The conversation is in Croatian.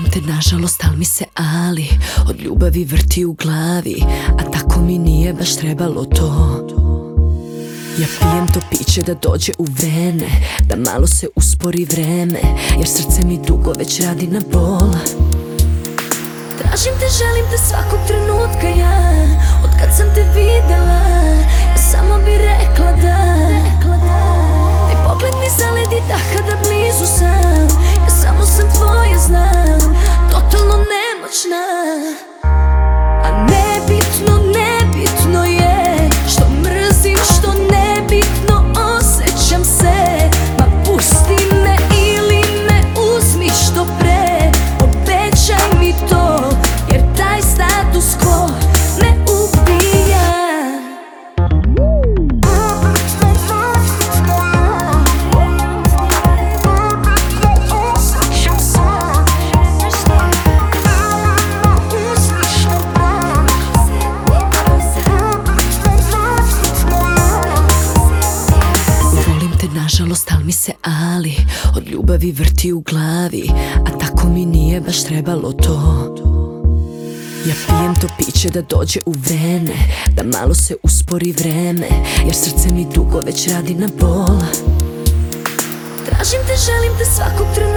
Volim te nažalost, al mi se ali od ljubavi vrti u glavi, a tako mi nije baš trebalo to. Ja pijem to piće da dođe u vene, da malo se uspori vreme, jer srce mi dugo već radi na bol. Tražim te, želim te svakog trenutka ja, od kad sam te videla, ja samo bi rekla da. Ti pogled mi zaledi da kada blizu sam, ja samo sam tvoja, znam, totalno nemoćna. A nebitno je što mrzim, što nebitno osjećam se. Ma pusti me ili me uzmi što pre, obećaj mi to, jer taj status quo me ubija. Nažalost, al mi se ali od ljubavi vrti u glavi, a tako mi nije baš trebalo to. Ja pijem to piće da dođe u vene, da malo se uspori vreme, jer srce mi dugo već radi na bol. Tražim te, želim te svakog trenutka